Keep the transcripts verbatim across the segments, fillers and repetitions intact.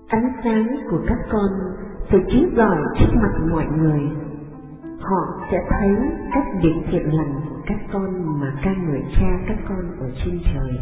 Ánh sáng của các con phải chiếu rọi trước mặt mọi người. Họ sẽ thấy các việc thiện lành của các con mà ca ngợi Cha các con ở trên trời.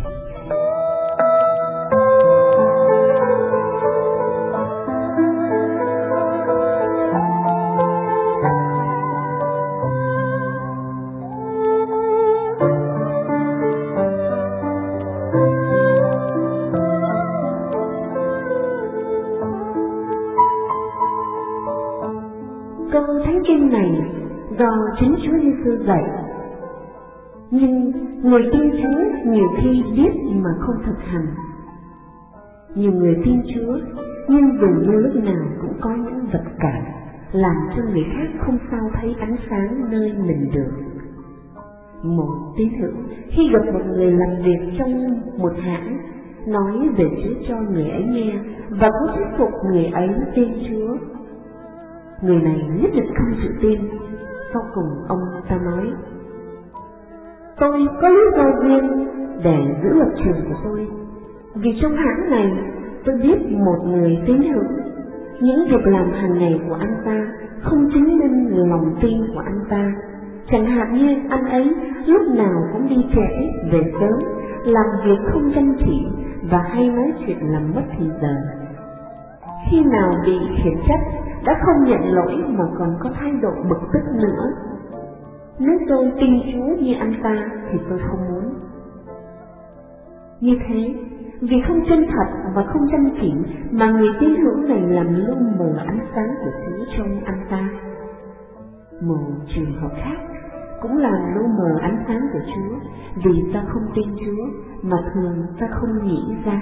Câu Thánh Kinh này do chính Chúa Giêsu dạy, nhưng người tin Chúa nhiều khi biết mà không thực hành. Nhiều người tin Chúa nhưng dường như lúc nào cũng có những vật cản làm cho người khác không sao thấy ánh sáng nơi mình được. Một tín hữu khi gặp một người làm việc trong một hãng nói về Chúa cho người ấy nghe và cố thuyết phục người ấy tin Chúa. Người này nhất định không chịu tin. Sau cùng ông ta nói: tôi có lý do riêng để giữ lập trường của tôi, vì trong hãng này tôi biết một người tín hữu, những việc làm hàng ngày của anh ta không chứng minh lòng tin của anh ta. Chẳng hạn như anh ấy lúc nào cũng đi trễ về sớm, làm việc không chăm chỉ và hay nói chuyện làm mất thì giờ. Khi nào bị khiển trách đã không nhận lỗi mà còn có thái độ bực tức nữa. Nếu tôi tin Chúa như anh ta thì tôi không muốn. Như thế, vì không chân thật và không chăm chỉ mà người tín hữu này làm lu mờ ánh sáng của Chúa trong anh ta. Một trường hợp khác cũng làm lu mờ ánh sáng của Chúa, vì ta không tin Chúa mà thường ta không nghĩ ra.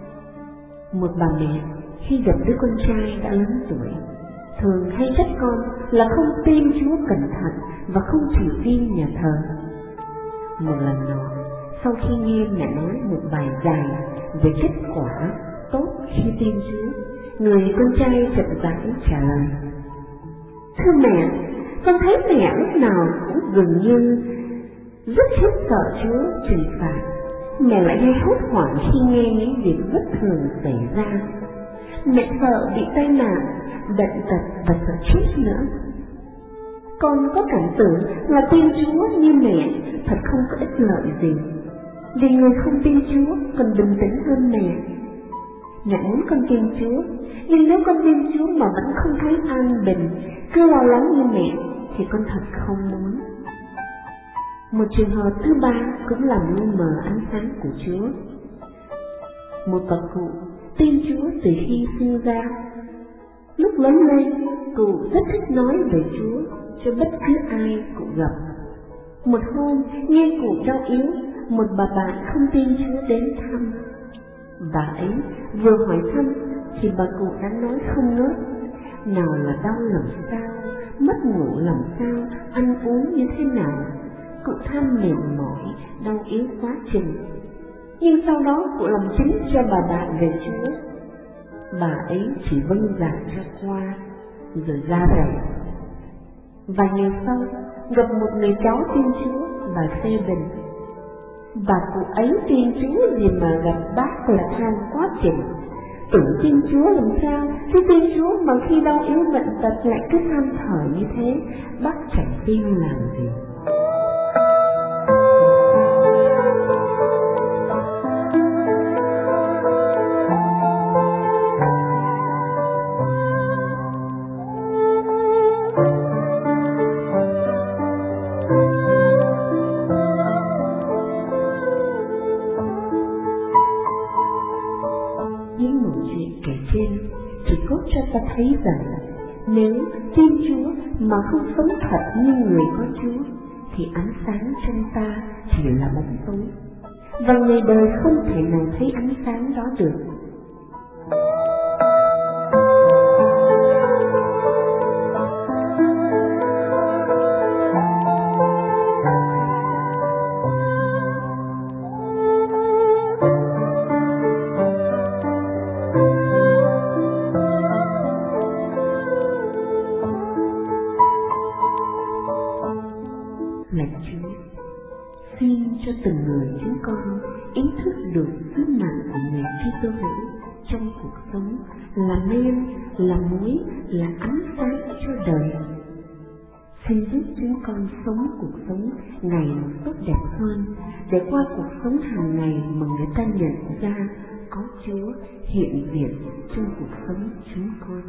Một bà mẹ khi gặp đứa con trai đã lớn tuổi thường hay trách con là không tin Chúa cẩn thận và không chịu đi nhà thờ. Một lần nọ, sau khi nghe mẹ nói một bài dài về kết quả tốt khi tin Chúa, người con trai chậm rãi trả lời: thưa mẹ, con thấy mẹ lúc nào cũng dường như rất khiếp sợ Chúa trừng phạt. Mẹ lại hay hốt hoảng khi nghe những việc bất thường xảy ra. Mẹ sợ bị tai nạn, bệnh tật và sợ chết nữa. Con có cảm tưởng là tin Chúa như mẹ thật không có ích lợi gì, vì người không tin Chúa còn bình tĩnh hơn mẹ. Mẹ muốn con tin Chúa, nhưng nếu con tin Chúa mà vẫn không thấy an bình, cứ lo lắng như mẹ, thì con thật không muốn. Một trường hợp thứ ba cũng làm lu mờ ánh sáng của Chúa. Một bà cụ tin Chúa từ khi sinh ra. Lúc lớn lên, cụ rất thích nói về Chúa cho bất cứ ai cụ gặp. Một hôm, nghe cụ đau yếu, một bà bạn không tin Chúa đến thăm. Bà ấy vừa hỏi thăm thì bà cụ đã nói không ngớt, nào là đau làm sao, mất ngủ làm sao, ăn uống như thế nào. Cụ than mệt mỏi, đau yếu quá chừng. Nhưng sau đó cụ làm chứng cho bà bạn về Chúa. Bà ấy chỉ vâng dạ cho qua, rồi ra về. Vài ngày sau, gặp một người cháu tin Chúa, bà phê bình: bà cụ ấy tin Chúa gì mà gặp bác là than quá chừng. Tưởng tin Chúa làm sao, chứ tin Chúa mà khi đau yếu bệnh tật lại cứ than thở như thế, bác chẳng tin làm gì. Những mẩu chuyện kể trên chỉ cốt cho ta thấy rằng nếu tin Chúa mà không sống thật như người có Chúa thì ánh sáng trong ta chỉ là bóng tối, và người đời không thể nào thấy ánh sáng đó được. Lạy Chúa, xin cho từng người chúng con ý thức được sứ mạng của người Kitô hữu là men, là muối, là ánh sáng cho đời. Xin giúp chúng con sống cuộc sống ngày một tốt đẹp hơn, để qua cuộc sống hàng ngày mà người ta nhận ra có Chúa hiện diện trong cuộc sống chúng con.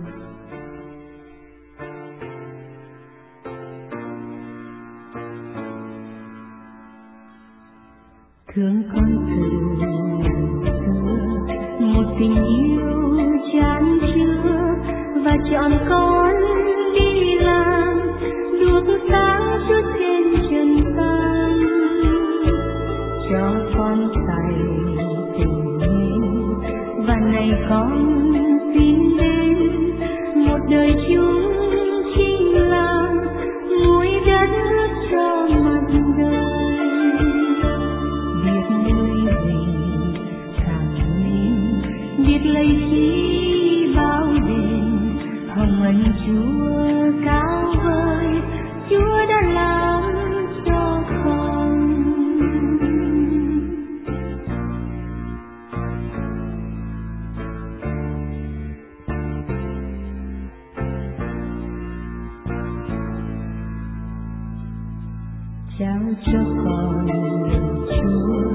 Thương con từ xưa, một tình yêu chan chứa và chọn con đi làm đuốc sáng chút trên chân tan, cho con tay tình yêu và này con xin đến một đời chúng chính là muối đất cho mặt đời. Biết lấy chi bao đêm hồng ân Chúa cao vời, Chúa đã làm cho con. Trao cho con Chúa